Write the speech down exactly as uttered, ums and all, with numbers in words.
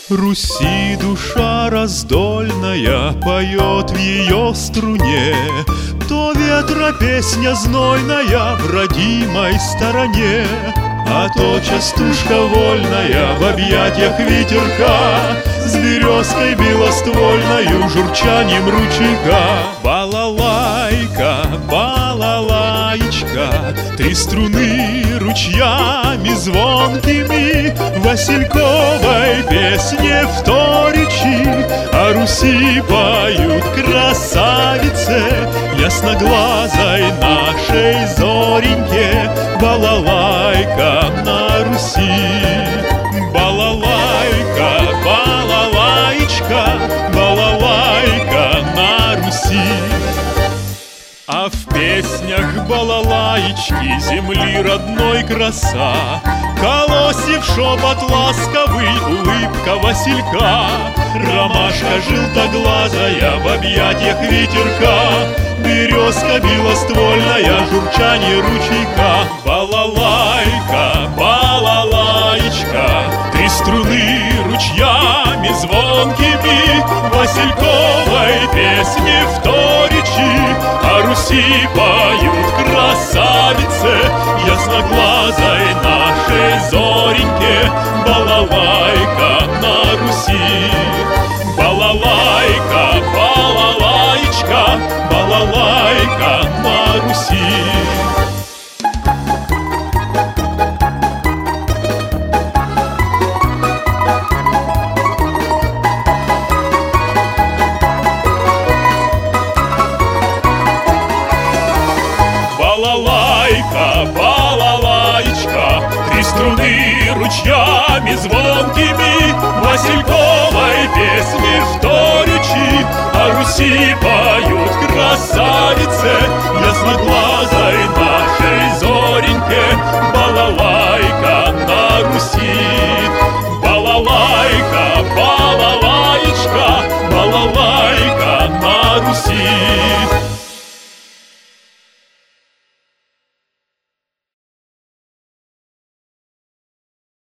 Руси душа раздольная поет в ее струне, то ветра песня знойная в родимой стороне, а то частушка вольная в объятиях ветерка с березкой белоствольною журчанием ручейка. Балалайка, балалаечка, три струны ручьями звонкими васильковой песне вторичи, а Руси поют красавице ясноглазой нашей Зореньке. Балалайка на Руси, балалайка, балалаечка, балалайка на Руси. А в песнях балалаечки земли родной краса, колосьев шепот ласковый, улыбка василька, ромашка желтоглазая в объятиях ветерка, березка белоствольная, журчание ручейка. Балалайка, балалаечка, три струны ручьями звонкими васильковой песни вторичи, а Руси поют красавице ясноглазой нашей Зореньке. Балалайка на Руси, балалайка, балалаечка, балалайка на Руси. Балалайка, балалаечка, три струны ручьями звонкими васильковой песни вторичи, а Руси поют красавицы